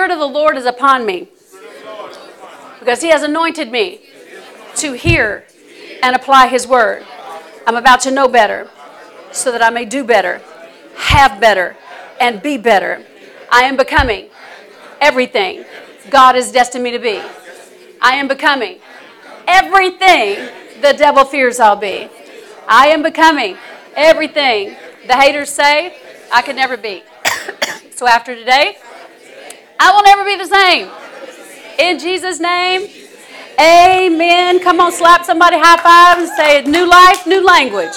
Spirit of the Lord is upon me because He has anointed me to hear and apply His word. I'm about to know better so that I may do better, have better, and be better. I am becoming everything God has destined me to be. I am becoming everything the devil fears I'll be. I am becoming everything the haters say I could never be. So after today, I will never be the same. In Jesus' name, amen. Come on, slap somebody high five and say, new life, new language.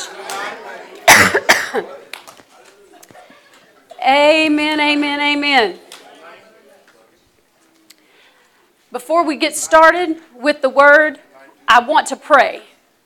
Amen, amen, amen. Before we get started with the word, I want to pray.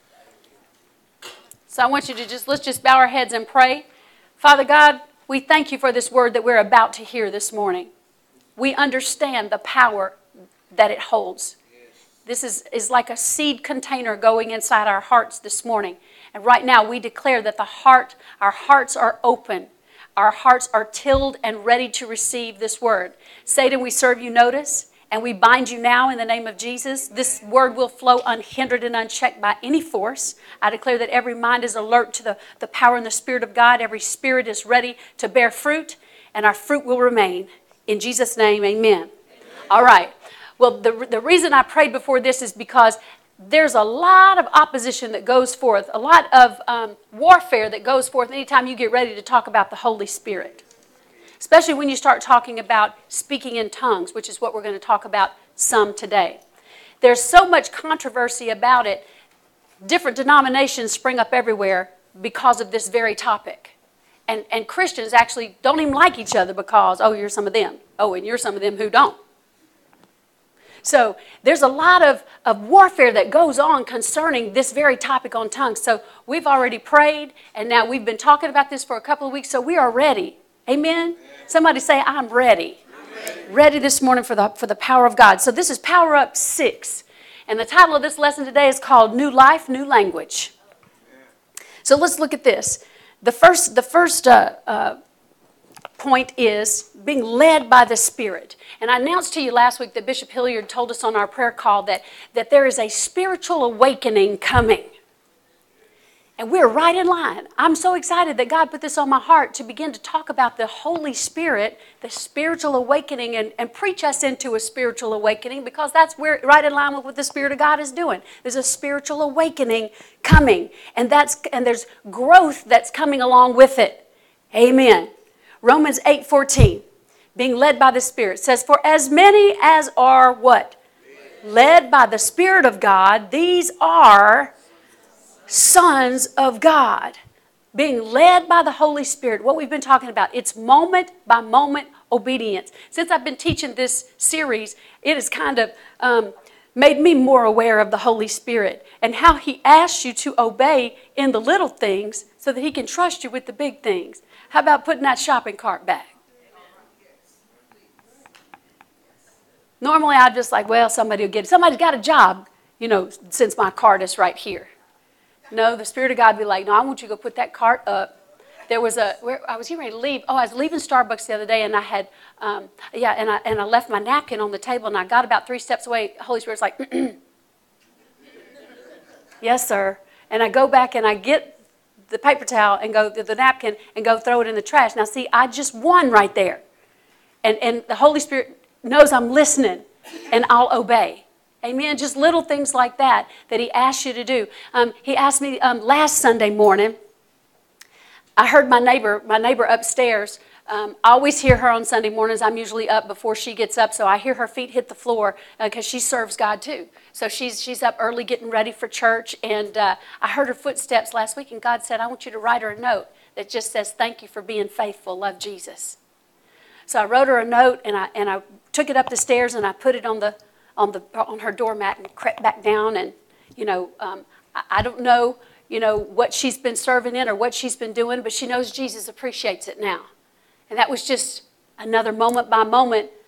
So I want you to let's just bow our heads and pray. Father God, we thank you for this word that we're about to hear this morning. We understand the power that it holds. This is like a seed container going inside our hearts this morning. And right now we declare that our hearts are open. Our hearts are tilled and ready to receive this word. Satan, we serve you notice. And we bind you now in the name of Jesus. This word will flow unhindered and unchecked by any force. I declare that every mind is alert to the power and the Spirit of God. Every spirit is ready to bear fruit, and our fruit will remain. In Jesus' name, amen. All right. Well, the reason I prayed before this is because there's a lot of opposition that goes forth, a lot of warfare that goes forth anytime you get ready to talk about the Holy Spirit. Especially when you start talking about speaking in tongues, which is what we're going to talk about some today. There's so much controversy about it. Different denominations spring up everywhere because of this very topic. And Christians actually don't even like each other because, oh, you're some of them. Oh, and you're some of them who don't. So there's a lot of warfare that goes on concerning this very topic on tongues. So we've already prayed, and now we've been talking about this for a couple of weeks, so we are ready. Amen? Somebody say, I'm ready. Ready this morning for the power of God. So this is Power Up 6. And the title of this lesson today is called New Life, New Language. So let's look at this. The first point is being led by the Spirit. And I announced to you last week that Bishop Hilliard told us on our prayer call that there is a spiritual awakening coming. And we're right in line. I'm so excited that God put this on my heart to begin to talk about the Holy Spirit, the spiritual awakening, and preach us into a spiritual awakening, because that's right in line with what the Spirit of God is doing. There's a spiritual awakening coming, and there's growth that's coming along with it. Amen. Romans 8:14, being led by the Spirit, says, for as many as are what? Led by the Spirit of God, these are sons of God. Being led by the Holy Spirit. What we've been talking about, it's moment by moment obedience. Since I've been teaching this series, it has kind of made me more aware of the Holy Spirit and how He asks you to obey in the little things so that He can trust you with the big things. How about putting that shopping cart back? Normally I'd just like, well, somebody will get it. Somebody's got a job, since my cart is right here. No, the Spirit of God would be like, no, I want you to go put that cart up. There was I was getting ready to leave. Oh, I was leaving Starbucks the other day, and I had, and I left my napkin on the table, and I got about 3 steps away. Holy Spirit's like, yes, sir. And I go back and I get the paper towel and go the napkin and go throw it in the trash. Now, see, I just won right there, and the Holy Spirit knows I'm listening, and I'll obey. Amen. Just little things like that He asks you to do. He asked me last Sunday morning. I heard my neighbor upstairs. I always hear her on Sunday mornings. I'm usually up before she gets up, so I hear her feet hit the floor because she serves God too. So she's up early getting ready for church, and I heard her footsteps last week, and God said, I want you to write her a note that just says, thank you for being faithful, love Jesus. So I wrote her a note, and I took it up the stairs, and I put it on her doormat and crept back down, and I don't know what she's been serving in or what she's been doing, but she knows Jesus appreciates it now. And that was just another moment by moment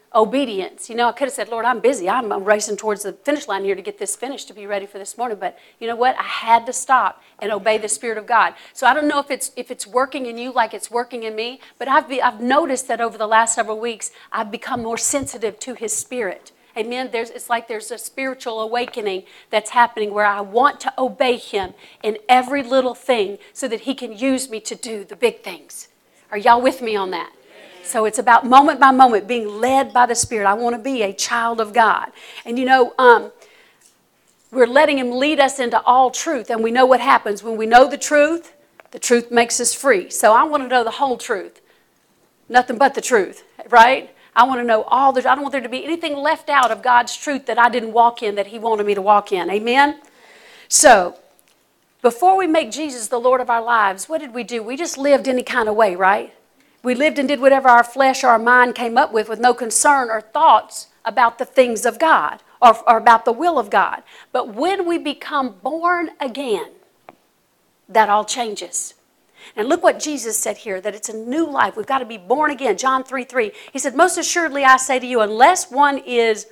obedience. You know, I could have said, Lord, I'm busy. I'm racing towards the finish line here to get this finished to be ready for this morning. But you know what? I had to stop and obey the Spirit of God. So I don't know if it's working in you like it's working in me, but I've noticed that over the last several weeks, I've become more sensitive to His Spirit. Amen. It's like there's a spiritual awakening that's happening where I want to obey Him in every little thing so that He can use me to do the big things. Are y'all with me on that? So it's about moment by moment being led by the Spirit. I want to be a child of God. And you know, we're letting Him lead us into all truth. And we know what happens. When we know the truth makes us free. So I want to know the whole truth. Nothing but the truth, right? I want to know all the, I don't want there to be anything left out of God's truth that I didn't walk in that He wanted me to walk in. Amen? So, before we make Jesus the Lord of our lives, what did we do? We just lived any kind of way, right? We lived and did whatever our flesh or our mind came up with no concern or thoughts about the things of God or about the will of God. But when we become born again, that all changes. And look what Jesus said here, that it's a new life. We've got to be born again. John 3:3. He said, most assuredly I say to you, unless one is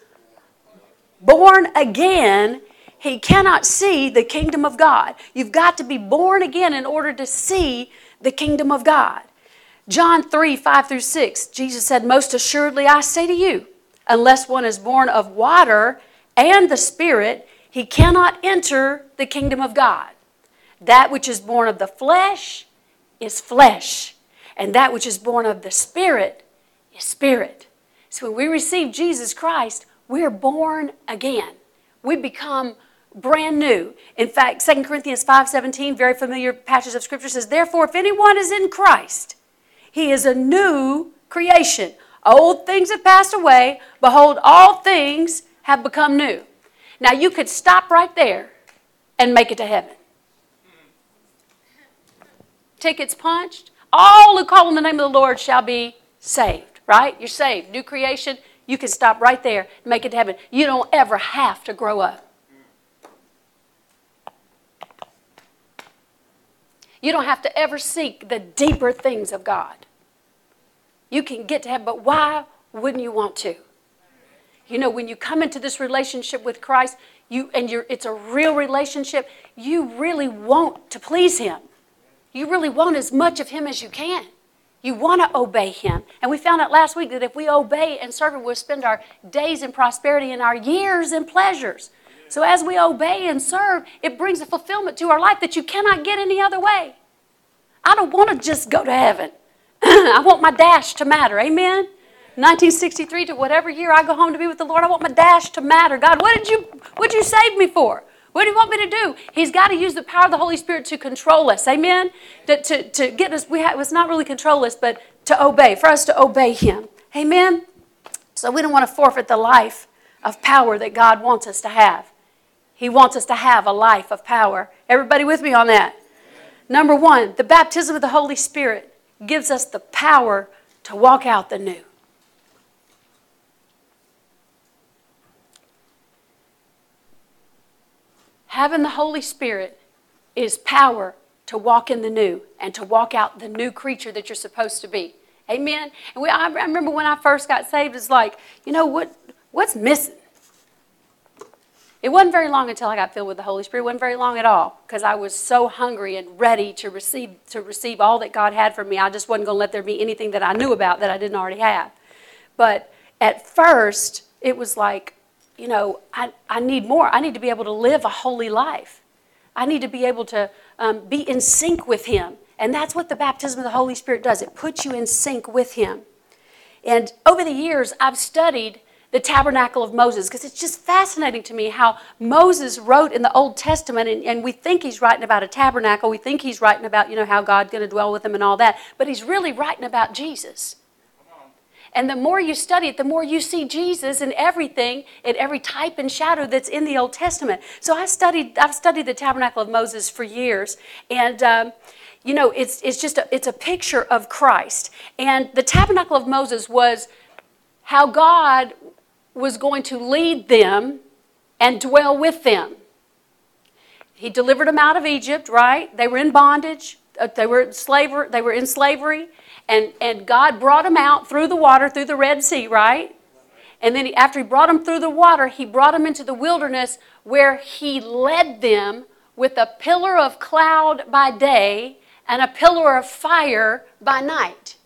born again, he cannot see the kingdom of God. You've got to be born again in order to see the kingdom of God. John 3:5-6, Jesus said, most assuredly I say to you, unless one is born of water and the Spirit, he cannot enter the kingdom of God. That which is born of the flesh is flesh, and that which is born of the Spirit is spirit. So when we receive Jesus Christ, we're born again. We become brand new. In fact, 2 Corinthians 5:17, very familiar passage of Scripture, says, therefore, if anyone is in Christ, he is a new creation. Old things have passed away. Behold, all things have become new. Now, you could stop right there and make it to heaven. Tickets punched. All who call on the name of the Lord shall be saved, right? You're saved. New creation. You can stop right there and make it to heaven. You don't ever have to grow up. You don't have to ever seek the deeper things of God. You can get to heaven, but why wouldn't you want to? You know, when you come into this relationship with Christ, it's a real relationship, you really want to please Him. You really want as much of Him as you can. You want to obey Him. And we found out last week that if we obey and serve Him, we'll spend our days in prosperity and our years in pleasures. So as we obey and serve, it brings a fulfillment to our life that you cannot get any other way. I don't want to just go to heaven. I want my dash to matter. Amen? 1963 to whatever year I go home to be with the Lord, I want my dash to matter. God, what'd you save me for? What do you want me to do? He's got to use the power of the Holy Spirit to control us. Amen? To get us, it's not really control us, but to obey, for us to obey Him. Amen? So we don't want to forfeit the life of power that God wants us to have. He wants us to have a life of power. Everybody with me on that? Number one, the baptism of the Holy Spirit gives us the power to walk out the new. Having the Holy Spirit is power to walk in the new and to walk out the new creature that you're supposed to be. Amen? And I remember when I first got saved, it's like, you know, what's missing? It wasn't very long until I got filled with the Holy Spirit. It wasn't very long at all because I was so hungry and ready to receive all that God had for me. I just wasn't going to let there be anything that I knew about that I didn't already have. But at first, it was like, you know, I need more. I need to be able to live a holy life. I need to be able to be in sync with Him. And that's what the baptism of the Holy Spirit does. It puts you in sync with Him. And over the years, I've studied the tabernacle of Moses because it's just fascinating to me how Moses wrote in the Old Testament, and we think he's writing about a tabernacle. We think he's writing about, you know, how God's going to dwell with him and all that. But he's really writing about Jesus. And the more you study it, the more you see Jesus in everything, in every type and shadow that's in the Old Testament. So I've studied the tabernacle of Moses for years, and you know, it's a picture of Christ. And the tabernacle of Moses was how God was going to lead them and dwell with them. He delivered them out of Egypt, right? They were in bondage. They were in slavery. And God brought them out through the water, through the Red Sea, right? And then after he brought them through the water, he brought them into the wilderness where he led them with a pillar of cloud by day and a pillar of fire by night.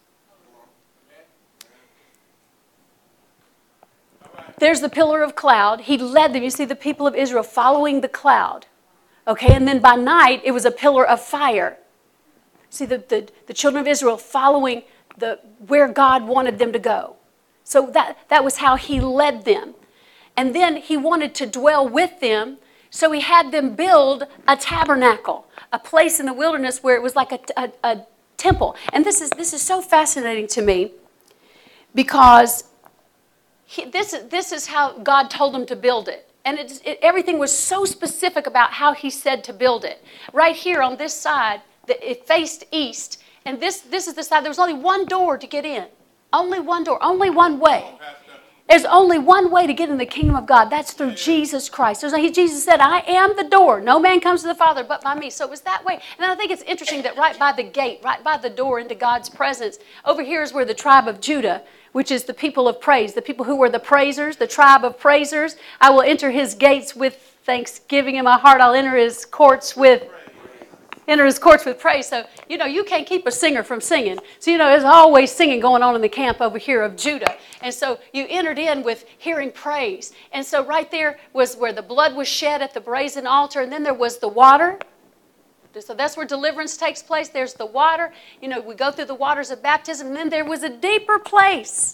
There's the pillar of cloud. He led them. You see the people of Israel following the cloud. Okay, and then by night, it was a pillar of fire. See the children of Israel following where God wanted them to go. So that was how he led them. And then he wanted to dwell with them, so he had them build a tabernacle, a place in the wilderness where it was like a temple. And this is so fascinating to me because this is how God told them to build it. And everything was so specific about how he said to build it. Right here on this side, it faced east. And this is the side. There was only one door to get in. Only one door. Only one way. There's only one way to get in the kingdom of God. That's through Jesus Christ. Jesus said, I am the door. No man comes to the Father but by me. So it was that way. And I think it's interesting that right by the gate, right by the door into God's presence, over here is where the tribe of Judah, which is the people of praise, the people who were the praisers, the tribe of praisers. I will enter his gates with thanksgiving in my heart. I'll enter his courts with praise. So, you can't keep a singer from singing. So, there's always singing going on in the camp over here of Judah. And so you entered in with hearing praise. And so right there was where the blood was shed at the brazen altar. And then there was the water. So that's where deliverance takes place. There's the water. We go through the waters of baptism. And then there was a deeper place.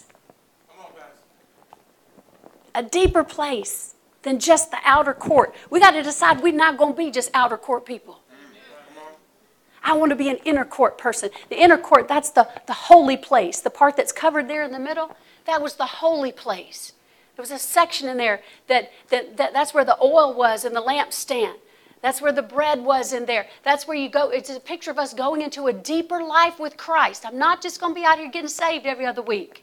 A deeper place than just the outer court. We got to decide we're not going to be just outer court people. I want to be an inner court person. The inner court, that's the holy place. The part that's covered there in the middle, that was the holy place. There was a section in there that's where the oil was and the lampstand. That's where the bread was in there. That's where you go. It's a picture of us going into a deeper life with Christ. I'm not just going to be out here getting saved every other week.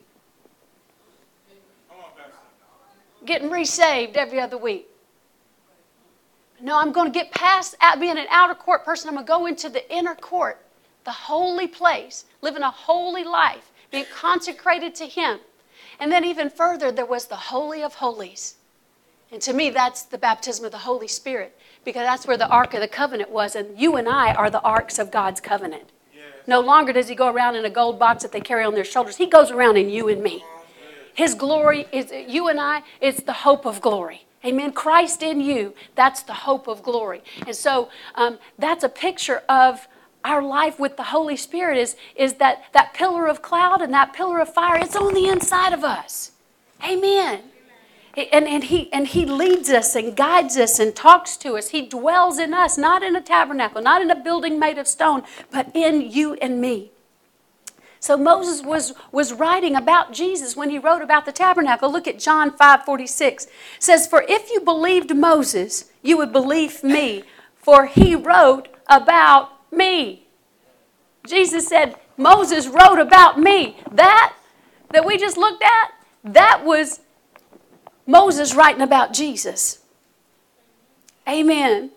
Getting re-saved every other week. No, I'm going to get past being an outer court person. I'm going to go into the inner court, the holy place, living a holy life, being consecrated to him. And then even further, there was the Holy of Holies. And to me, that's the baptism of the Holy Spirit, because that's where the Ark of the Covenant was. And you and I are the arks of God's covenant. Yes. No longer does he go around in a gold box that they carry on their shoulders. He goes around in you and me. His glory is you and I. It's the hope of glory. Amen. Christ in you, that's the hope of glory. And so that's a picture of our life with the Holy Spirit is that pillar of cloud and that pillar of fire. It's on the inside of us. Amen. And he leads us and guides us and talks to us. He dwells in us, not in a tabernacle, not in a building made of stone, but in you and me. So Moses was writing about Jesus when he wrote about the tabernacle. Look at John 5:46. It says, for if you believed Moses, you would believe me, for he wrote about me. Jesus said, Moses wrote about me. That we just looked at, that was Moses writing about Jesus. Amen.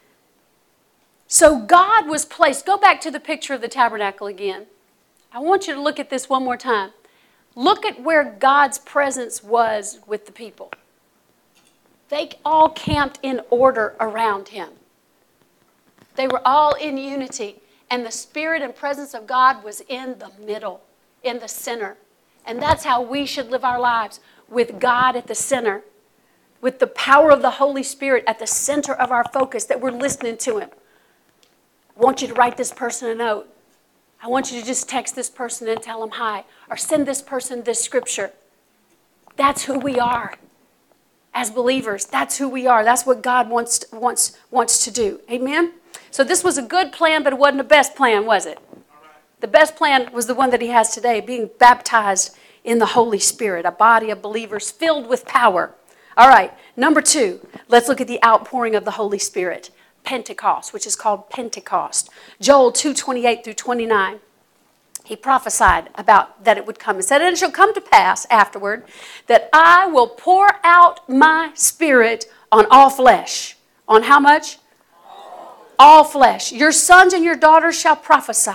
So God was placed. Go back to the picture of the tabernacle again. I want you to look at this one more time. Look at where God's presence was with the people. They all camped in order around him. They were all in unity. And the Spirit and presence of God was in the middle, in the center. And that's how we should live our lives, with God at the center, with the power of the Holy Spirit at the center of our focus, that we're listening to him. I want you to write this person a note. I want you to just text this person and tell them hi, or send this person this scripture. That's who we are as believers. That's who we are. That's what God wants to do. Amen? So this was a good plan, but it wasn't the best plan, was it? The best plan was the one that he has today, being baptized in the Holy Spirit, a body of believers filled with power. All right, number 2, let's look at the outpouring of the Holy Spirit. Pentecost, which is called Pentecost. Joel 2:28 through 29. He prophesied about that it would come. He said, and it shall come to pass afterward that I will pour out my Spirit on all flesh. On how much? All flesh. Your sons and your daughters shall prophesy.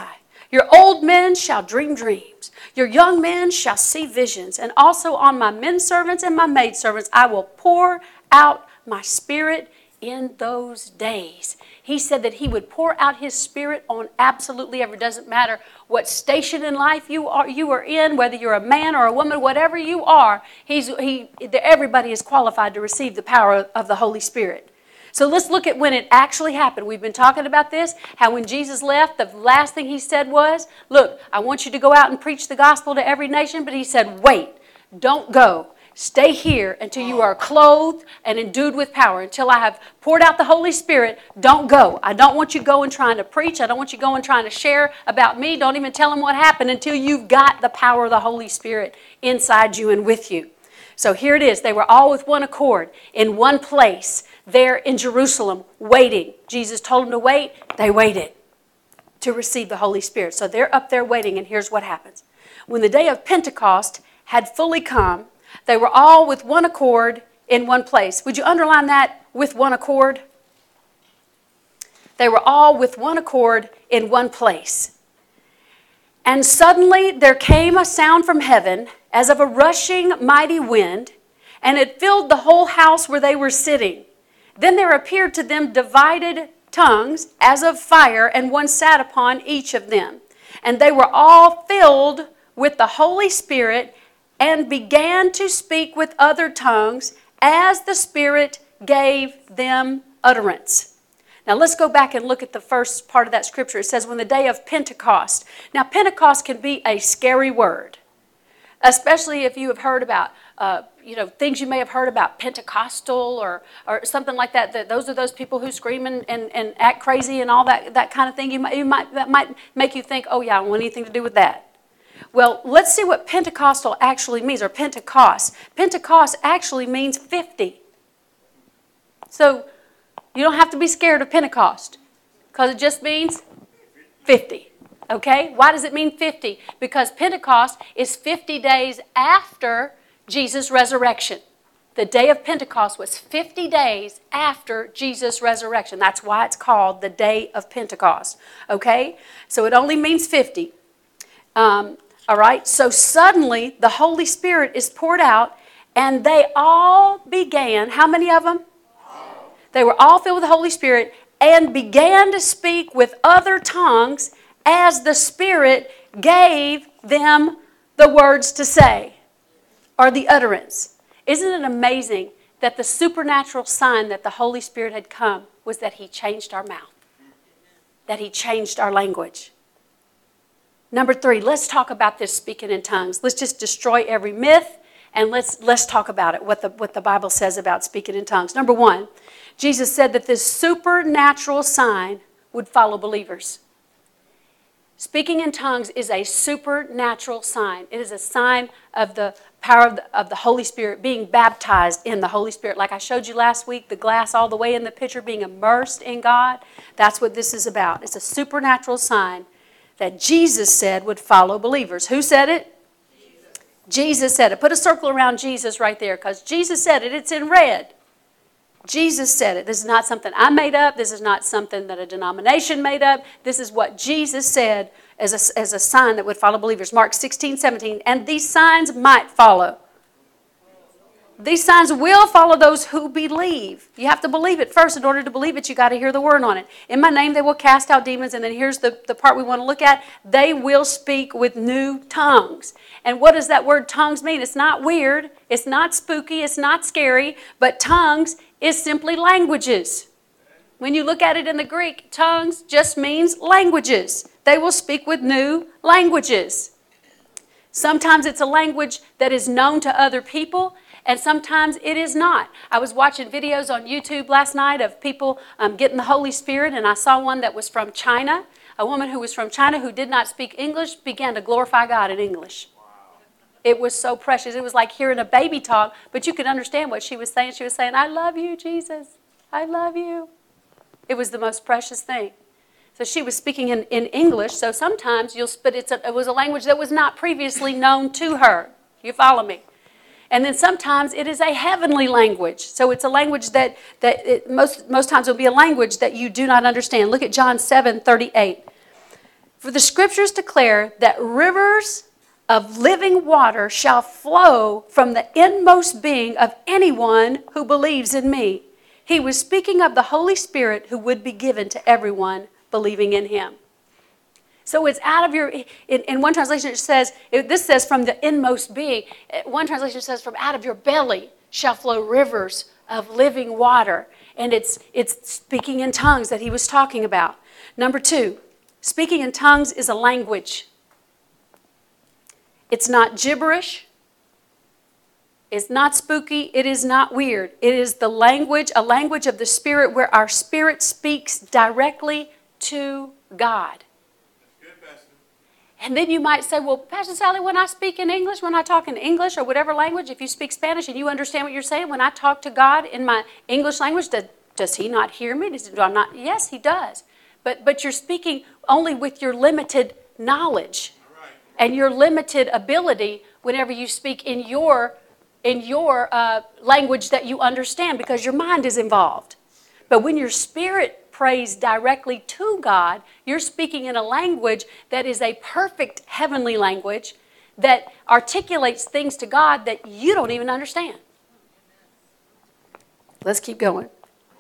Your old men shall dream dreams. Your young men shall see visions. And also on my men servants and my maid servants I will pour out my Spirit in those days. He said that he would pour out his Spirit on absolutely every. Doesn't matter what station in life you are in, whether you're a man or a woman, whatever you are, everybody is qualified to receive the power of the Holy Spirit. So let's look at when it actually happened. We've been talking about this, how when Jesus left, the last thing he said was, look, I want you to go out and preach the gospel to every nation, but he said, wait, don't go. Stay here until you are clothed and endued with power. Until I have poured out the Holy Spirit, don't go. I don't want you going trying to preach. I don't want you going trying to share about me. Don't even tell them what happened until you've got the power of the Holy Spirit inside you and with you. So here it is. They were all with one accord in one place there in Jerusalem waiting. Jesus told them to wait. They waited to receive the Holy Spirit. So they're up there waiting, and here's what happens. When the day of Pentecost had fully come, they were all with one accord in one place. Would you underline that, with one accord? They were all with one accord in one place. And suddenly there came a sound from heaven as of a rushing mighty wind, and it filled the whole house where they were sitting. Then there appeared to them divided tongues as of fire, and one sat upon each of them. And they were all filled with the Holy Spirit and began to speak with other tongues as the Spirit gave them utterance. Now let's go back and look at the first part of that scripture. It says, when the day of Pentecost. Now Pentecost can be a scary word, especially if you have heard about things you may have heard about Pentecostal or something like that. Those are those people who scream and act crazy and all that kind of thing. That might make you think, oh yeah, I don't want anything to do with that. Well, let's see what Pentecostal actually means, or Pentecost. Pentecost actually means 50. So you don't have to be scared of Pentecost, because it just means 50. Okay? Why does it mean 50? Because Pentecost is 50 days after Jesus' resurrection. The day of Pentecost was 50 days after Jesus' resurrection. That's why it's called the day of Pentecost. Okay? So it only means 50. All right? So suddenly the Holy Spirit is poured out, and they all began, how many of them? They were all filled with the Holy Spirit and began to speak with other tongues as the Spirit gave them the words to say, or the utterance. Isn't it amazing that the supernatural sign that the Holy Spirit had come was that He changed our mouth, that He changed our language? Number 3, let's talk about this speaking in tongues. Let's just destroy every myth, and let's talk about it, what the Bible says about speaking in tongues. Number 1, Jesus said that this supernatural sign would follow believers. Speaking in tongues is a supernatural sign. It is a sign of the power of the Holy Spirit, being baptized in the Holy Spirit. Like I showed you last week, the glass all the way in the pitcher, being immersed in God. That's what this is about. It's a supernatural sign that Jesus said would follow believers. Who said it? Jesus said it. Put a circle around Jesus right there, because Jesus said it. It's in red. Jesus said it. This is not something I made up. This is not something that a denomination made up. This is what Jesus said as a sign that would follow believers. Mark 16:17. And these signs might follow. These signs will follow those who believe. You have to believe it first. In order to believe it, you got to hear the word on it. In my name, they will cast out demons. And then here's the part we want to look at. They will speak with new tongues. And what does that word tongues mean? It's not weird. It's not spooky. It's not scary. But tongues is simply languages. When you look at it in the Greek, tongues just means languages. They will speak with new languages. Sometimes it's a language that is known to other people, and sometimes it is not. I was watching videos on YouTube last night of people getting the Holy Spirit, and I saw one that was from China. A woman who was from China who did not speak English began to glorify God in English. It was so precious. It was like hearing a baby talk, but you could understand what she was saying. She was saying, I love you, Jesus. I love you. It was the most precious thing. So she was speaking in English, so sometimes but it was a language that was not previously known to her. You follow me? And then sometimes it is a heavenly language. So it's a language that most times it will be a language that you do not understand. Look at John 7:38. For the scriptures declare that rivers of living water shall flow from the inmost being of anyone who believes in me. He was speaking of the Holy Spirit who would be given to everyone believing in him. So it's out of your, in one translation it says, this says from the inmost being. One translation says from out of your belly shall flow rivers of living water. And it's speaking in tongues that he was talking about. Number 2, speaking in tongues is a language. It's not gibberish. It's not spooky. It is not weird. It is the language, a language of the Spirit where our spirit speaks directly to God. And then you might say, well, Pastor Sally, when I speak in English, when I talk in English or whatever language, if you speak Spanish and you understand what you're saying, when I talk to God in my English language, does he not hear me? Do I not? Yes, he does. But you're speaking only with your limited knowledge and your limited ability whenever you speak in your language that you understand because your mind is involved. But when your spirit prays directly to God, you're speaking in a language that is a perfect heavenly language that articulates things to God that you don't even understand. Let's keep going.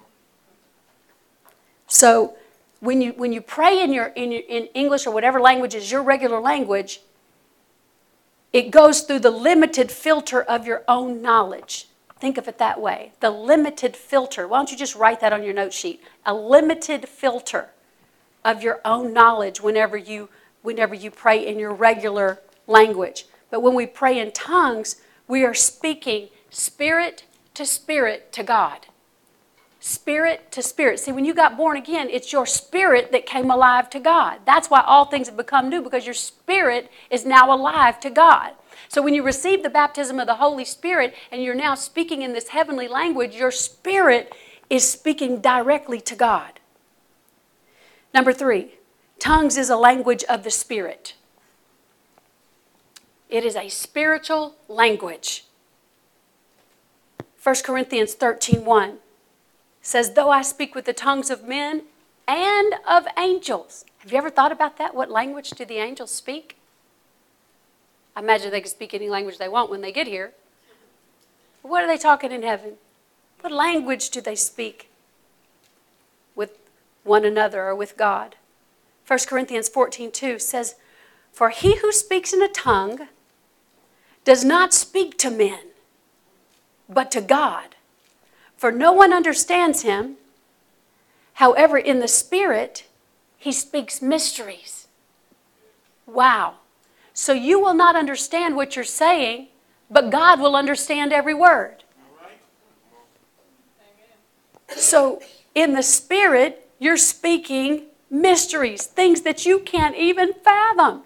So when you pray in English or whatever language is your regular language, it goes through the limited filter of your own knowledge. Think of it that way. The limited filter. Why don't you just write that on your note sheet? A limited filter of your own knowledge whenever you pray in your regular language. But when we pray in tongues, we are speaking spirit to God. Spirit to spirit. See, when you got born again, it's your spirit that came alive to God. That's why all things have become new, because your spirit is now alive to God. So when you receive the baptism of the Holy Spirit and you're now speaking in this heavenly language, your spirit is speaking directly to God. Number 3, tongues is a language of the Spirit. It is a spiritual language. 1 Corinthians 13:1 says, though I speak with the tongues of men and of angels. Have you ever thought about that? What language do the angels speak? I imagine they can speak any language they want when they get here. But what are they talking in heaven? What language do they speak with one another or with God? 1 Corinthians 14:2 says, for he who speaks in a tongue does not speak to men, but to God. For no one understands him. However, in the Spirit, he speaks mysteries. Wow. So you will not understand what you're saying, but God will understand every word. So in the Spirit, you're speaking mysteries, things that you can't even fathom.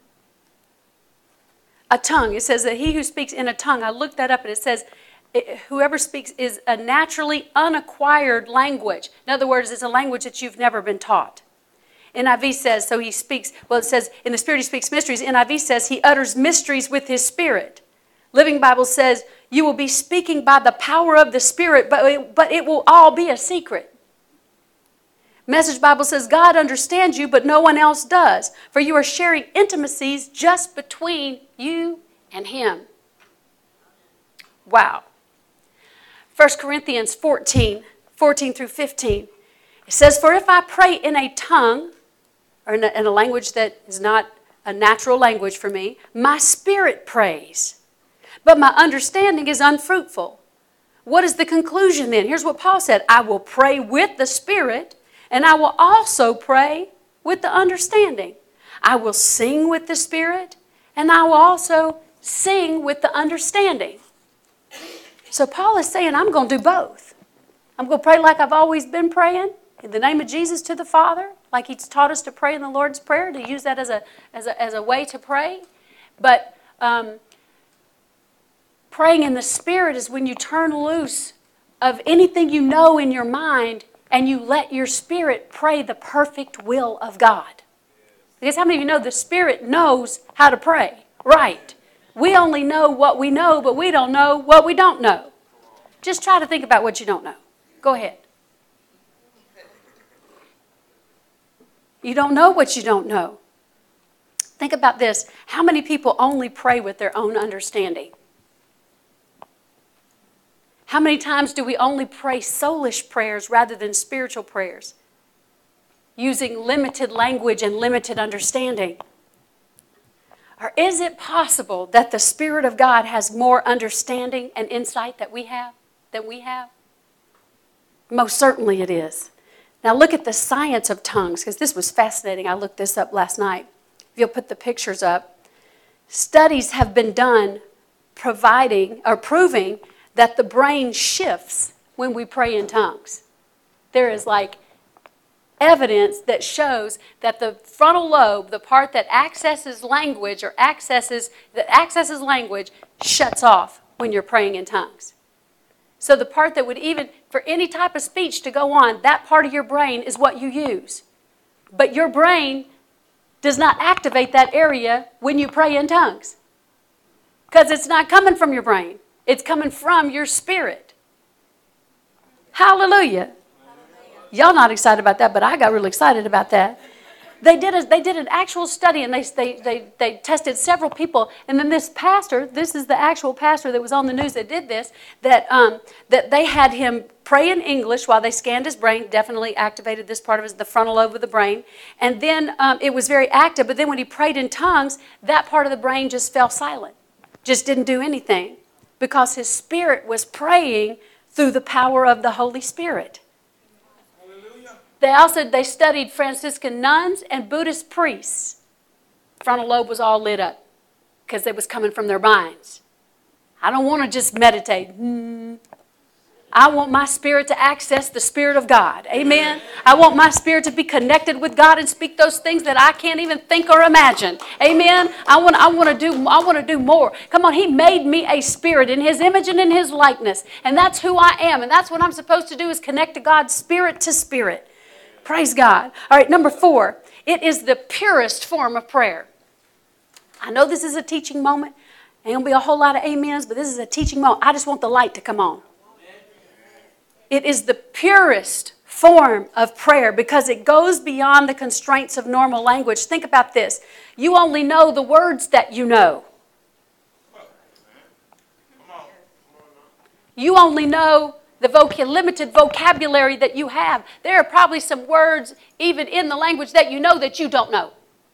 A tongue, it says that he who speaks in a tongue, I looked that up and it says, whoever speaks is a naturally unacquired language. In other words, it's a language that you've never been taught. NIV says, so he speaks, well it says, in the Spirit he speaks mysteries. NIV says he utters mysteries with his Spirit. Living Bible says, you will be speaking by the power of the Spirit, but it will all be a secret. Message Bible says, God understands you, but no one else does. For you are sharing intimacies just between you and him. Wow. 1 Corinthians 14 through 15. It says, for if I pray in a tongue, or in a language that is not a natural language for me, my spirit prays, but my understanding is unfruitful. What is the conclusion then? Here's what Paul said, I will pray with the Spirit, and I will also pray with the understanding. I will sing with the Spirit, and I will also sing with the understanding. So Paul is saying, I'm going to do both. I'm going to pray like I've always been praying, in the name of Jesus to the Father, like he's taught us to pray in the Lord's Prayer, to use that as a way to pray. But praying in the Spirit is when you turn loose of anything you know in your mind and you let your spirit pray the perfect will of God. Because how many of you know the Spirit knows how to pray? Right. We only know what we know, but we don't know what we don't know. Just try to think about what you don't know. Go ahead. You don't know what you don't know. Think about this. How many people only pray with their own understanding? How many times do we only pray soulish prayers rather than spiritual prayers? Using limited language and limited understanding. Or is it possible that the Spirit of God has more understanding and insight than we have? Most certainly it is. Now look at the science of tongues, because this was fascinating. I looked this up last night. If you'll put the pictures up. Studies have been done proving that the brain shifts when we pray in tongues. There is like evidence that shows that the frontal lobe, the part that accesses language shuts off when you're praying in tongues. So the part that would even, for any type of speech to go on, that part of your brain is what you use. But your brain does not activate that area when you pray in tongues. Because it's not coming from your brain. It's coming from your spirit. Hallelujah. Y'all not excited about that, but I got really excited about that. They did an actual study, and they tested several people. And then this pastor, this is the actual pastor that was on the news that did this, that they had him pray in English while they scanned his brain, definitely activated this part of the frontal lobe of the brain. And then it was very active, but then when he prayed in tongues, that part of the brain just fell silent, just didn't do anything, because his spirit was praying through the power of the Holy Spirit. They studied Franciscan nuns and Buddhist priests. Frontal lobe was all lit up because it was coming from their minds. I don't want to just meditate. I want my spirit to access the Spirit of God. Amen. I want my spirit to be connected with God and speak those things that I can't even think or imagine. Amen. I want to do more. Come on, He made me a spirit in His image and in His likeness. And that's who I am. And that's what I'm supposed to do, is connect to God spirit to spirit. Praise God. All right, number 4. It is the purest form of prayer. I know this is a teaching moment. Ain't going to be a whole lot of amens, but this is a teaching moment. I just want the light to come on. It is the purest form of prayer because it goes beyond the constraints of normal language. Think about this. You only know the words that you know. You only know the limited vocabulary that you have. There are probably some words even in the language that you know that you don't know.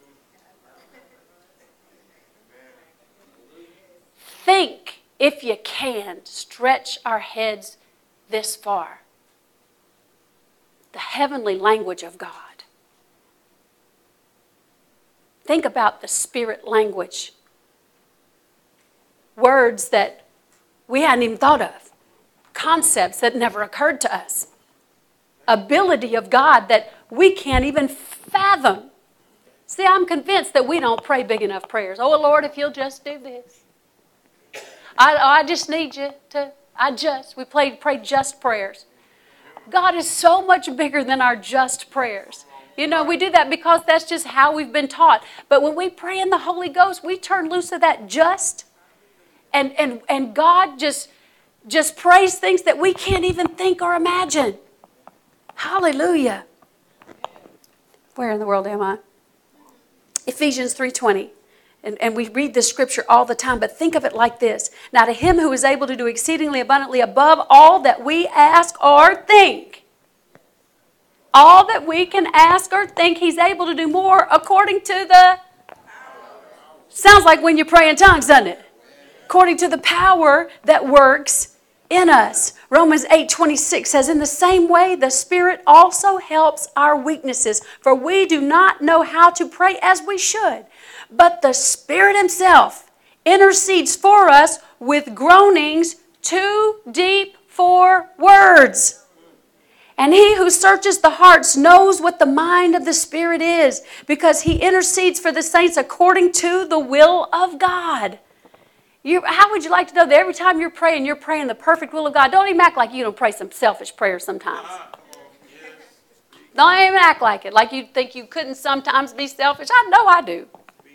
Think, if you can, stretch our heads this far. The heavenly language of God. Think about the spirit language. Words that we hadn't even thought of. Concepts that never occurred to us. Ability of God that we can't even fathom. See, I'm convinced that we don't pray big enough prayers. Oh, Lord, if you'll just do this. I just need you to... We prayed just prayers. God is so much bigger than our just prayers. You know, we do that because that's just how we've been taught. But when we pray in the Holy Ghost, we turn loose of that just. And God just prays things that we can't even think or imagine. Hallelujah. Where in the world am I? Ephesians 3:20. And we read this scripture all the time, but think of it like this. Now to Him who is able to do exceedingly abundantly above all that we ask or think. All that we can ask or think, He's able to do more according to the... Sounds like when you pray in tongues, doesn't it? According to the power that works in us. Romans 8:26 says, in the same way, the Spirit also helps our weaknesses, for we do not know how to pray as we should. But the Spirit Himself intercedes for us with groanings too deep for words. And He who searches the hearts knows what the mind of the Spirit is, because He intercedes for the saints according to the will of God. How would you like to know that every time you're praying the perfect will of God? Don't even act like you don't pray some selfish prayers sometimes. Don't even act like it, like you think you couldn't sometimes be selfish. I know I do.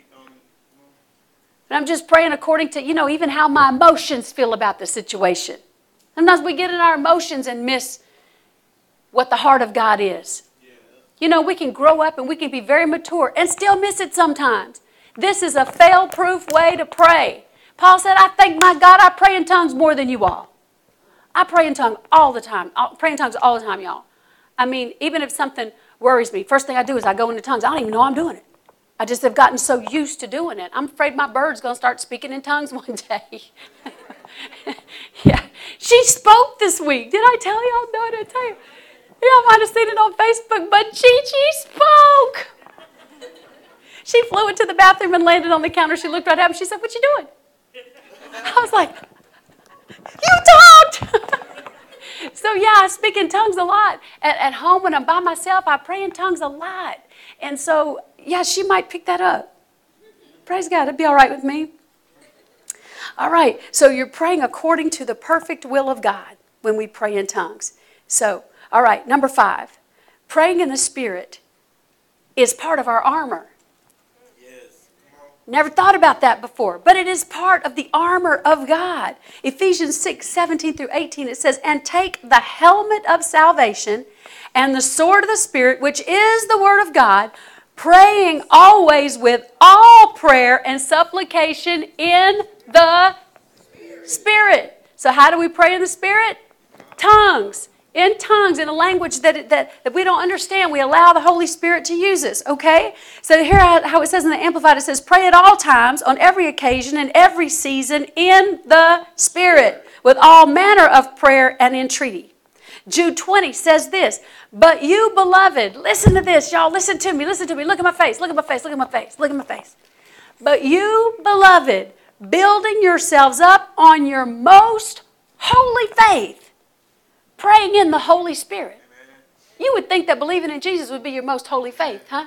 And I'm just praying according to, even how my emotions feel about the situation. Sometimes we get in our emotions and miss what the heart of God is. We can grow up and we can be very mature and still miss it sometimes. This is a fail-proof way to pray. Paul said, I thank my God I pray in tongues more than you all. I pray in tongues all the time. I pray in tongues all the time, y'all. I mean, even if something worries me, first thing I do is I go into tongues. I don't even know I'm doing it. I just have gotten so used to doing it. I'm afraid my bird's going to start speaking in tongues one day. Yeah, she spoke this week. Did I tell y'all? No, I didn't tell you. Y'all might have seen it on Facebook, but Chi spoke. She flew into the bathroom and landed on the counter. She looked right at me. She said, what you doing? I was like, you talked. So yeah, I speak in tongues a lot. At home when I'm by myself, I pray in tongues a lot. And so, yeah, she might pick that up. Praise God. It'd be all right with me. All right. So you're praying according to the perfect will of God when we pray in tongues. So, all right. Number 5. Praying in the Spirit is part of our armor. Never thought about that before, but it is part of the armor of God. Ephesians 6:17-18, it says, and take the helmet of salvation and the sword of the Spirit, which is the word of God, praying always with all prayer and supplication in the Spirit. So how do we pray in the Spirit? Tongues. In tongues, in a language that we don't understand, we allow the Holy Spirit to use us, okay? So here how it says in the Amplified, it says, pray at all times, on every occasion, in every season, in the Spirit, with all manner of prayer and entreaty. Jude 20 says this, but you, beloved, listen to this, y'all, listen to me, look at my face, look at my face, look at my face, look at my face. But you, beloved, building yourselves up on your most holy faith, praying in the Holy Spirit. You would think that believing in Jesus would be your most holy faith, huh?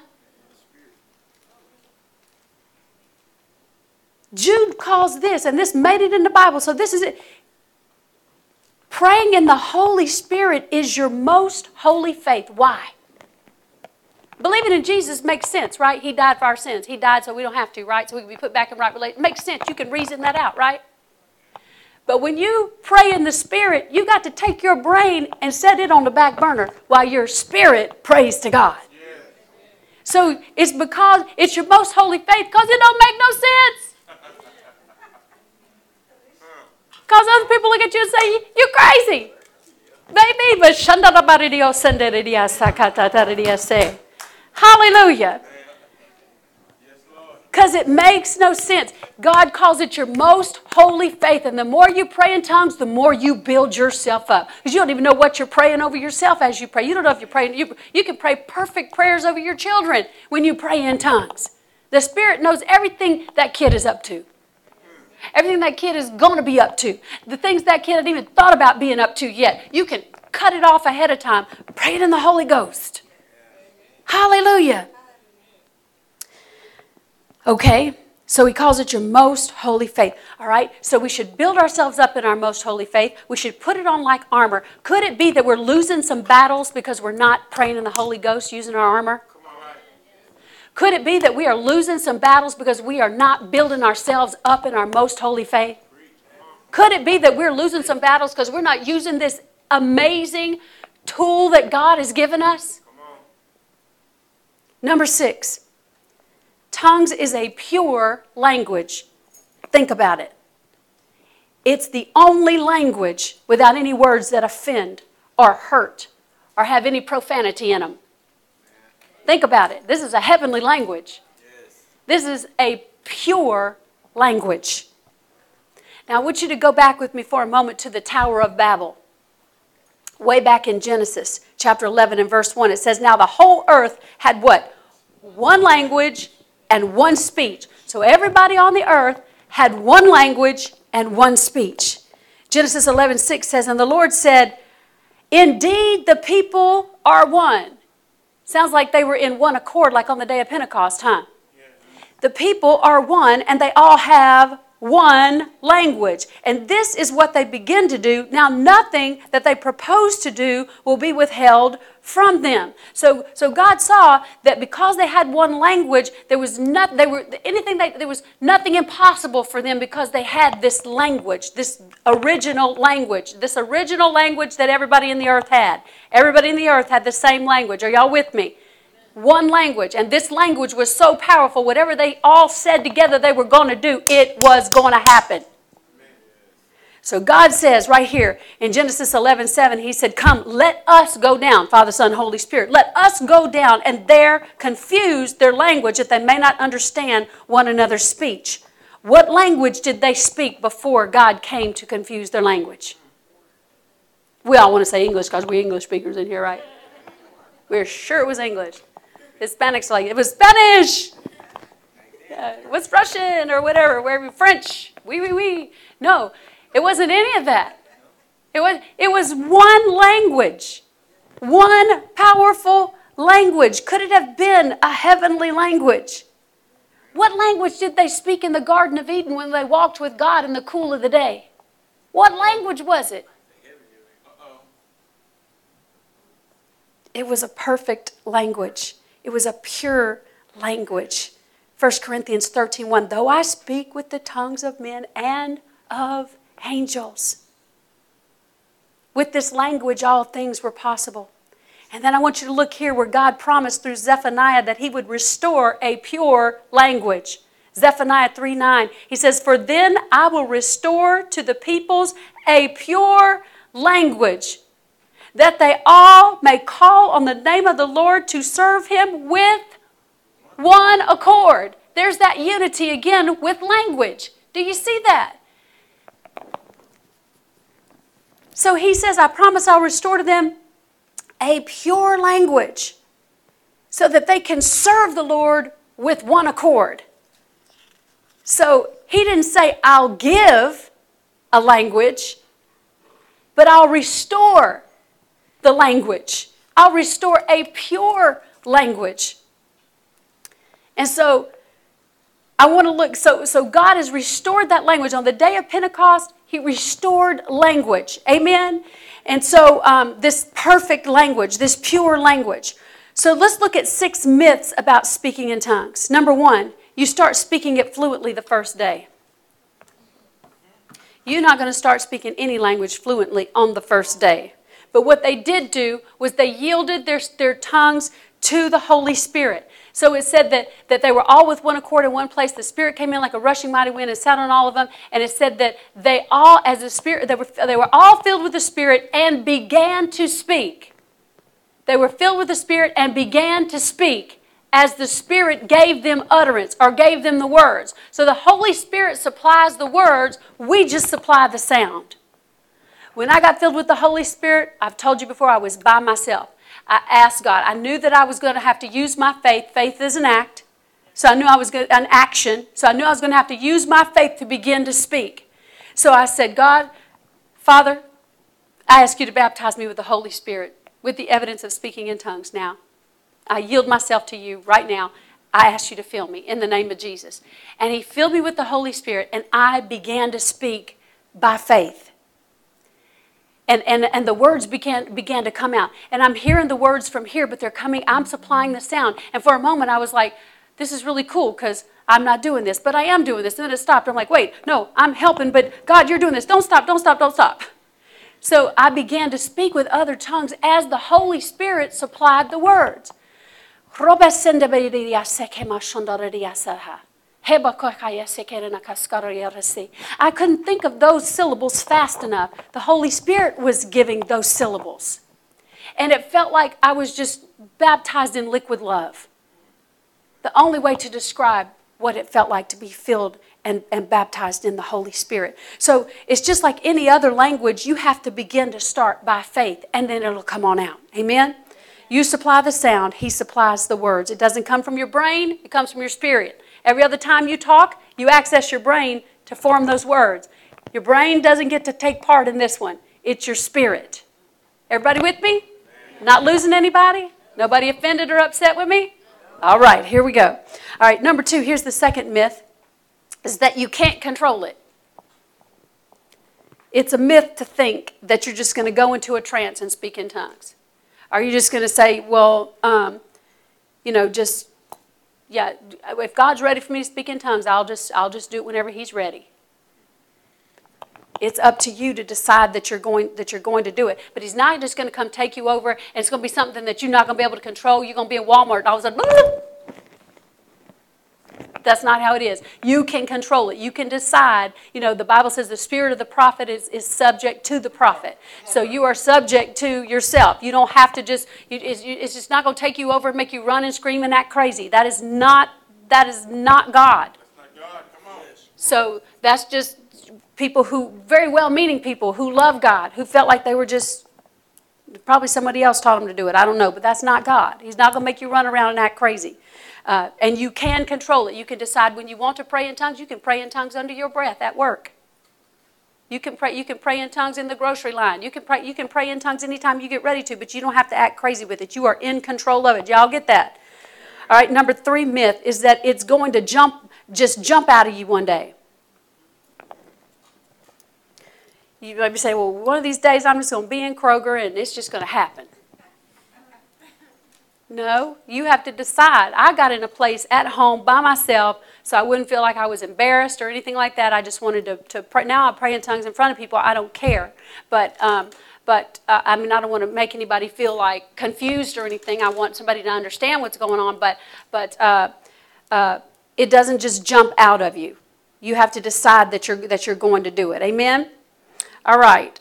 Jude calls this, and this made it in the Bible, so this is it. Praying in the Holy Spirit is your most holy faith. Why? Believing in Jesus makes sense, right? He died for our sins. He died so we don't have to, right? So we can be put back in right relationship. It makes sense. You can reason that out, right? But when you pray in the Spirit, you got to take your brain and set it on the back burner while your spirit prays to God. Yeah. So it's because it's your most holy faith because it don't make no sense. Because other people look at you and say, you're crazy. Baby, but hallelujah. Because it makes no sense. God calls it your most holy faith. And the more you pray in tongues, the more you build yourself up. Because you don't even know what you're praying over yourself as you pray. You don't know if you're praying. You can pray perfect prayers over your children when you pray in tongues. The Spirit knows everything that kid is up to. Everything that kid is going to be up to. The things that kid hasn't even thought about being up to yet. You can cut it off ahead of time. Pray it in the Holy Ghost. Hallelujah. Okay, so he calls it your most holy faith. All right, so we should build ourselves up in our most holy faith. We should put it on like armor. Could it be that we're losing some battles because we're not praying in the Holy Ghost using our armor? Could it be that we are losing some battles because we are not building ourselves up in our most holy faith? Could it be that we're losing some battles because we're not using this amazing tool that God has given us? Number 6. Tongues is a pure language. Think about it. It's the only language without any words that offend or hurt or have any profanity in them. Think about it. This is a heavenly language. This is a pure language. Now I want you to go back with me for a moment to the Tower of Babel. Way back in Genesis chapter 11 and verse 1, it says, now the whole earth had what? One language and one speech. So everybody on the earth had one language and one speech. Genesis 11:6 says, and the Lord said, indeed the people are one. Sounds like they were in one accord like on the day of Pentecost, huh? Yeah. The people are one and they all have one language. And this is what they begin to do. Now nothing that they propose to do will be withheld from them. So God saw that because they had one language, there was nothing impossible for them because they had this language, this original language that everybody in the earth had. Everybody in the earth had the same language. Are y'all with me? one language. And this language was so powerful, whatever they all said together they were going to do, it was going to happen. So God says right here in Genesis 11:7, he said, come, let us go down, Father, Son, Holy Spirit. Let us go down and there confuse their language that they may not understand one another's speech. What language did they speak before God came to confuse their language? We all want to say English because we're English speakers in here, right? We're sure it was English. Hispanics like, it was Spanish. It was Russian or whatever, wherever, French. Oui. No, it wasn't any of that. It was one language. One powerful language. Could it have been a heavenly language? What language did they speak in the Garden of Eden when they walked with God in the cool of the day? What language was it? It was a perfect language. It was a pure language. 1 Corinthians 13:1, though I speak with the tongues of men and of angels. With this language, all things were possible. And then I want you to look here where God promised through Zephaniah that he would restore a pure language. Zephaniah 3:9, he says, for then I will restore to the peoples a pure language, that they all may call on the name of the Lord to serve him with one accord. There's that unity again with language. Do you see that? So he says, I promise I'll restore to them a pure language so that they can serve the Lord with one accord. So he didn't say, I'll give a language, but I'll restore the language. I'll restore a pure language. And so I want to look, so God has restored that language. On the day of Pentecost, he restored language. Amen? And so this perfect language, this pure language. So let's look at 6 myths about speaking in tongues. Number 1, you start speaking it fluently the first day. You're not going to start speaking any language fluently on the first day. But what they did do was they yielded their tongues to the Holy Spirit. So it said that they were all with one accord in one place. The Spirit came in like a rushing mighty wind and sat on all of them. And it said that they all, as the Spirit, they were all filled with the Spirit and began to speak. They were filled with the Spirit and began to speak as the Spirit gave them utterance or gave them the words. So the Holy Spirit supplies the words. We just supply the sound. When I got filled with the Holy Spirit, I've told you before, I was by myself. I asked God. I knew that I was going to have to use my faith. Faith is an act. So I knew I was going to, an action. So I knew I was going to have to use my faith to begin to speak. So I said, God, Father, I ask you to baptize me with the Holy Spirit, with the evidence of speaking in tongues now. I yield myself to you right now. I ask you to fill me in the name of Jesus. And he filled me with the Holy Spirit, and I began to speak by faith. And the words began to come out. And I'm hearing the words from here, but they're coming, I'm supplying the sound. And for a moment I was like, this is really cool because I'm not doing this, but I am doing this. And then it stopped. I'm like, wait, no, I'm helping, but God, you're doing this. Don't stop, don't stop, don't stop. So I began to speak with other tongues as the Holy Spirit supplied the words. I couldn't think of those syllables fast enough. The Holy Spirit was giving those syllables. And it felt like I was just baptized in liquid love. The only way to describe what it felt like to be filled and baptized in the Holy Spirit. So it's just like any other language. You have to begin to start by faith, and then it'll come on out. Amen? You supply the sound. He supplies the words. It doesn't come from your brain. It comes from your spirit. Every other time you talk, you access your brain to form those words. Your brain doesn't get to take part in this one. It's your spirit. Everybody with me? Not losing anybody? Nobody offended or upset with me? All right, here we go. All right, number 2, here's the second myth, is that you can't control it. It's a myth to think that you're just going to go into a trance and speak in tongues. Are you just going to say, well, if God's ready for me to speak in tongues, I'll just do it whenever he's ready. It's up to you to decide that you're going to do it. But He's not just going to come take you over, and it's going to be something that you're not going to be able to control. You're going to be in Walmart, and all of a sudden, that's not how it is. You can control it. You can decide. You know, the Bible says the spirit of the prophet is subject to the prophet. So you are subject to yourself. You don't have to just, it's just not going to take you over and make you run and scream and act crazy. That is not God. So that's just people who, very well-meaning people who love God, who felt like they were just, probably somebody else taught them to do it. I don't know, but that's not God. He's not going to make you run around and act crazy. And you can control it. You can decide when you want to pray in tongues. You can pray in tongues under your breath at work. You can pray in tongues in the grocery line. You can pray in tongues anytime you get ready to, but you don't have to act crazy with it. You are in control of it. Y'all get that? All right, number 3 myth is that it's going to just jump out of you one day. You maybe say, well, one of these days I'm just going to be in Kroger and it's just going to happen. No, you have to decide. I got in a place at home by myself so I wouldn't feel like I was embarrassed or anything like that. I just wanted to pray. Now I pray in tongues in front of people. I don't care. But I mean, I don't want to make anybody feel like confused or anything. I want somebody to understand what's going on. But it doesn't just jump out of you. You have to decide that you're going to do it. Amen? All right.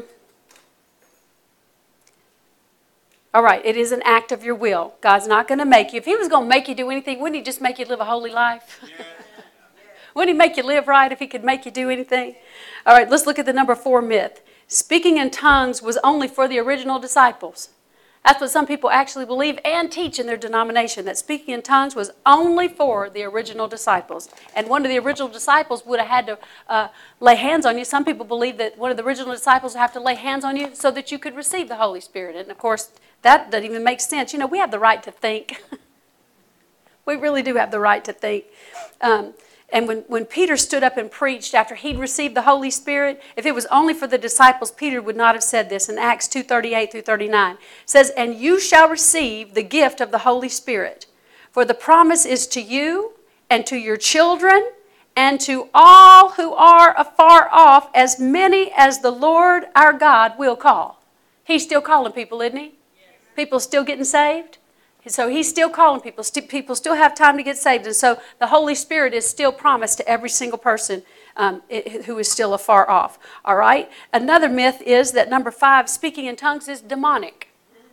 All right, it is an act of your will. God's not going to make you. If He was going to make you do anything, wouldn't He just make you live a holy life? Wouldn't He make you live right if He could make you do anything? All right, let's look at the number 4 myth. Speaking in tongues was only for the original disciples. That's what some people actually believe and teach in their denomination, that speaking in tongues was only for the original disciples. And one of the original disciples would have had to lay hands on you. Some people believe that one of the original disciples would have to lay hands on you so that you could receive the Holy Spirit. And, of course, that doesn't even make sense. You know, we have the right to think. We really do have the right to think. And when Peter stood up and preached after he'd received the Holy Spirit, if it was only for the disciples, Peter would not have said this. In Acts 2:38 through 39, it says, "And you shall receive the gift of the Holy Spirit, for the promise is to you and to your children and to all who are afar off, as many as the Lord our God will call." He's still calling people, isn't He? People still getting saved? So He's still calling people. People still have time to get saved. And so the Holy Spirit is still promised to every single person who is still afar off. All right? Another myth is that number 5, speaking in tongues is demonic.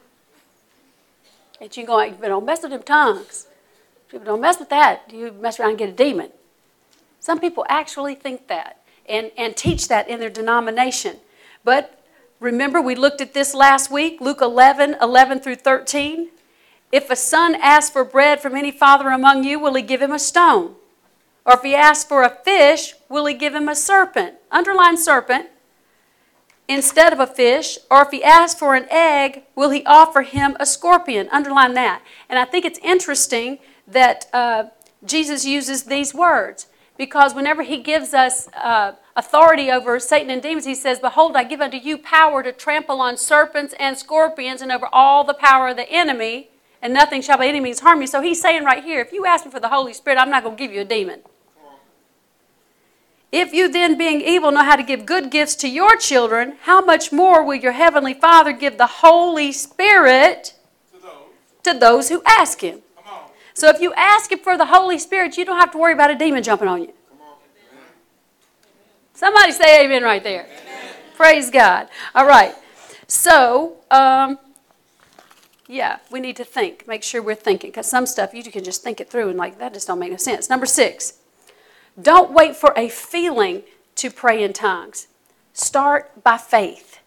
And you go, don't mess with them tongues. People don't mess with that. You mess around and get a demon. Some people actually think that and teach that in their denomination. But remember, we looked at this last week, Luke 11:11 through 13. If a son asks for bread from any father among you, will he give him a stone? Or if he asks for a fish, will he give him a serpent? Underline serpent instead of a fish. Or if he asks for an egg, will he offer him a scorpion? Underline that. And I think it's interesting that Jesus uses these words, because whenever He gives us authority over Satan and demons, He says, "Behold, I give unto you power to trample on serpents and scorpions and over all the power of the enemy, and nothing shall by any means harm you." So He's saying right here, if you ask me for the Holy Spirit, I'm not going to give you a demon. "If you then, being evil, know how to give good gifts to your children, how much more will your heavenly Father give the Holy Spirit to those who ask Him?" So if you ask Him for the Holy Spirit, you don't have to worry about a demon jumping on you. Somebody say amen right there. Amen. Praise God. All right. So, yeah, we need to think. Make sure we're thinking. Because some stuff, you can just think it through and like, that just don't make no sense. Number 6, don't wait for a feeling to pray in tongues. Start by faith.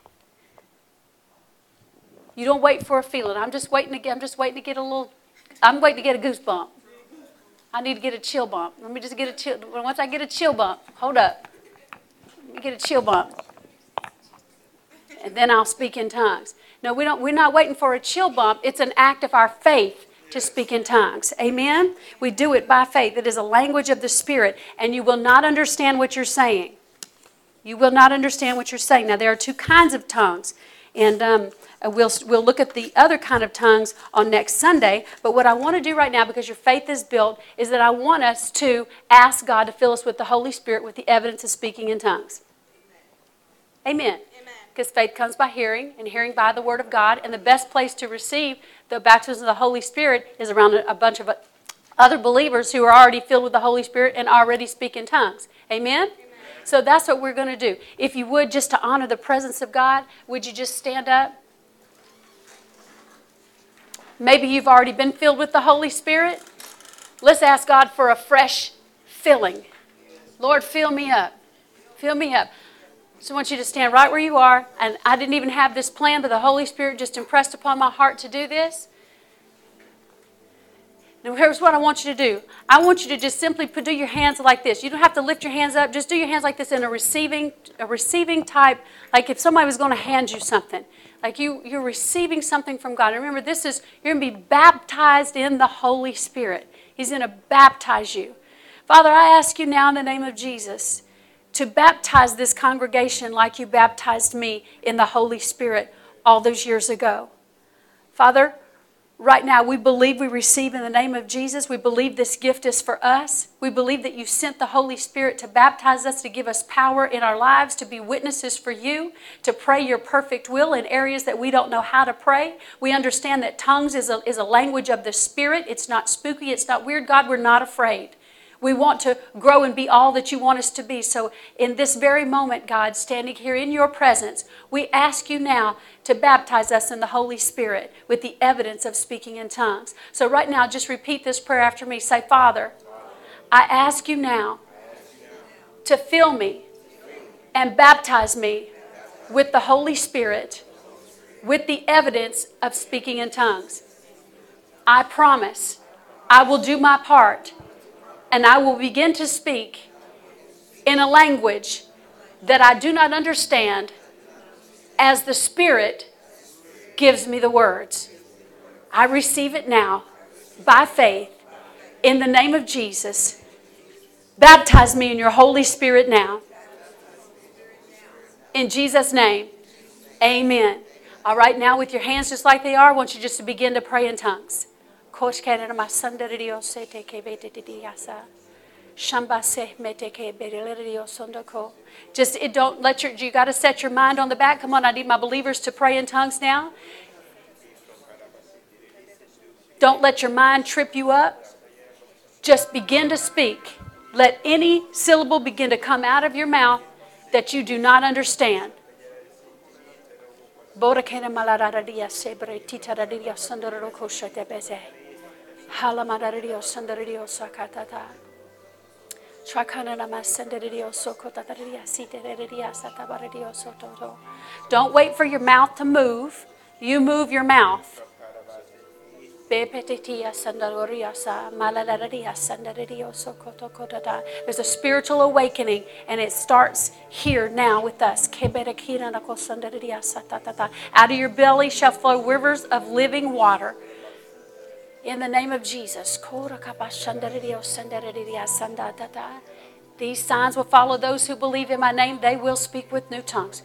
You don't wait for a feeling. I'm waiting to get a goosebump. I need to get a chill bump. Let me just get a chill. Once I get a chill bump, hold up. Let me get a chill bump. And then I'll speak in tongues. No, we're not waiting for a chill bump. It's an act of our faith to speak in tongues. Amen? We do it by faith. It is a language of the Spirit, and you will not understand what you're saying. You will not understand what you're saying. Now, there are 2 kinds of tongues, and we'll look at the other kind of tongues on next Sunday. But what I want to do right now, because your faith is built, is that I want us to ask God to fill us with the Holy Spirit with the evidence of speaking in tongues. Amen. Because faith comes by hearing, and hearing by the Word of God. And the best place to receive the baptism of the Holy Spirit is around a bunch of other believers who are already filled with the Holy Spirit and already speak in tongues. Amen? So that's what we're going to do. If you would, just to honor the presence of God, would you just stand up? Maybe you've already been filled with the Holy Spirit. Let's ask God for a fresh filling. Lord, fill me up. Fill me up. So I want you to stand right where you are. And I didn't even have this plan, but the Holy Spirit just impressed upon my heart to do this. Now here's what I want you to do. I want you to just simply do your hands like this. You don't have to lift your hands up. Just do your hands like this in a receiving type. Like if somebody was going to hand you something. Like you're receiving something from God. And remember, you're going to be baptized in the Holy Spirit. He's going to baptize you. Father, I ask you now in the name of Jesus to baptize this congregation like you baptized me in the Holy Spirit all those years ago. Father, right now we believe we receive in the name of Jesus. We believe this gift is for us. We believe that you sent the Holy Spirit to baptize us, to give us power in our lives, to be witnesses for you, to pray your perfect will in areas that we don't know how to pray. We understand that tongues is a language of the Spirit. It's not spooky. It's not weird. God, we're not afraid. We want to grow and be all that you want us to be. So in this very moment, God, standing here in your presence, we ask you now to baptize us in the Holy Spirit with the evidence of speaking in tongues. So right now, just repeat this prayer after me. Say, Father, I ask you now to fill me and baptize me with the Holy Spirit with the evidence of speaking in tongues. I promise I will do my part. And I will begin to speak in a language that I do not understand as the Spirit gives me the words. I receive it now by faith in the name of Jesus. Baptize me in your Holy Spirit now. In Jesus' name, amen. All right, now with your hands just like they are, I want you just to begin to pray in tongues. Just don't let you got to set your mind on the back. Come on, I need my believers to pray in tongues now. Don't let your mind trip you up. Just begin to speak. Let any syllable begin to come out of your mouth that you do not understand. Don't wait for your mouth to move. You move your mouth. There's a spiritual awakening, and it starts here now with us. Out of your belly shall flow rivers of living water. In the name of Jesus. These signs will follow those who believe in my name. They will speak with new tongues.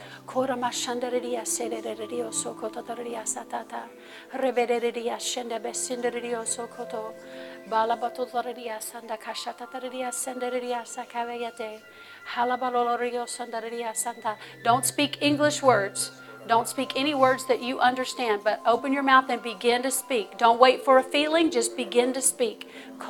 Don't speak English words. Don't speak any words that you understand, but open your mouth and begin to speak. Don't wait for a feeling, just begin to speak.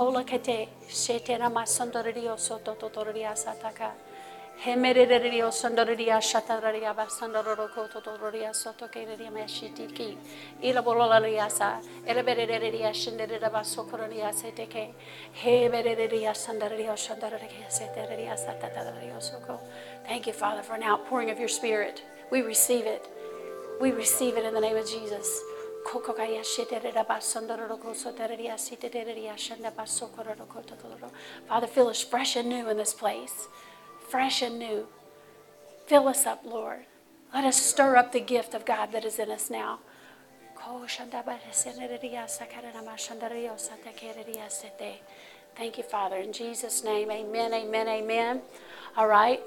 Thank you, Father, for an outpouring of your Spirit. We receive it. We receive it in the name of Jesus. Father, fill us fresh and new in this place. Fresh and new. Fill us up, Lord. Let us stir up the gift of God that is in us now. Thank you, Father. In Jesus' name, amen, amen, amen. All right.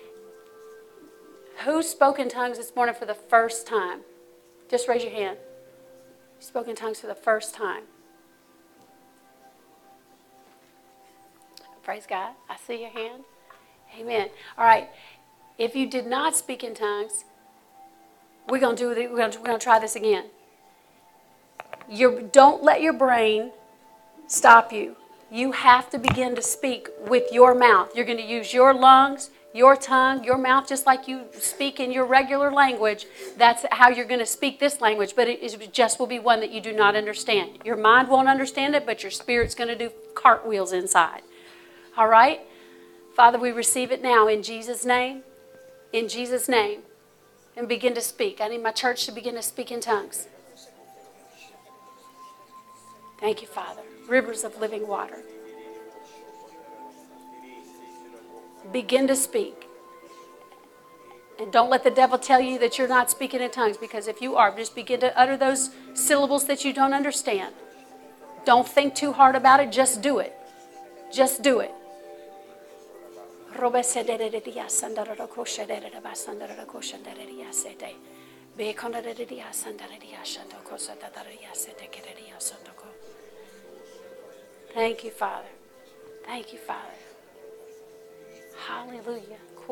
Who spoke in tongues this morning for the first time? Just raise your hand. You spoke in tongues for the first time. Praise God. I see your hand. Amen. All right. If you did not speak in tongues, we're going to try this again. Don't let your brain stop you. You have to begin to speak with your mouth. You're going to use your lungs, your tongue, your mouth, just like you speak in your regular language. That's how you're going to speak this language, but it just will be one that you do not understand. Your mind won't understand it, but your spirit's going to do cartwheels inside. All right? Father, we receive it now in Jesus' name. In Jesus' name. And begin to speak. I need my church to begin to speak in tongues. Thank you, Father. Rivers of living water. Begin to speak. And don't let the devil tell you that you're not speaking in tongues, because if you are, just begin to utter those syllables that you don't understand. Don't think too hard about it. Just do it. Just do it. Thank you, Father. Thank you, Father. Hallelujah.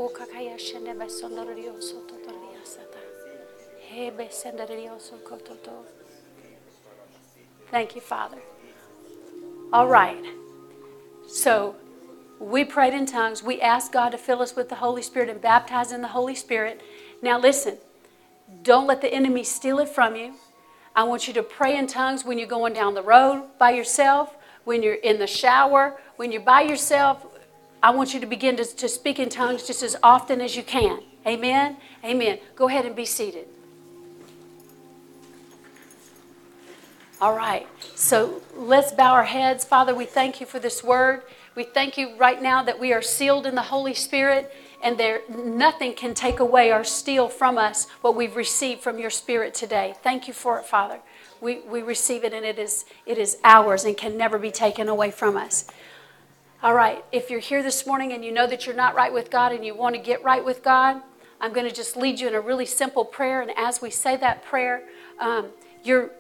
Thank you, Father. All right. So we prayed in tongues. We asked God to fill us with the Holy Spirit and baptize in the Holy Spirit. Now listen, don't let the enemy steal it from you. I want you to pray in tongues when you're going down the road by yourself, when you're in the shower, when you're by yourself. I want you to begin to speak in tongues just as often as you can. Amen? Amen. Go ahead and be seated. All right. So let's bow our heads. Father, we thank you for this word. We thank you right now that we are sealed in the Holy Spirit, and nothing can take away or steal from us what we've received from your Spirit today. Thank you for it, Father. We receive it, and it is ours and can never be taken away from us. All right, if you're here this morning and you know that you're not right with God and you want to get right with God, I'm going to just lead you in a really simple prayer. And as we say that prayer, you're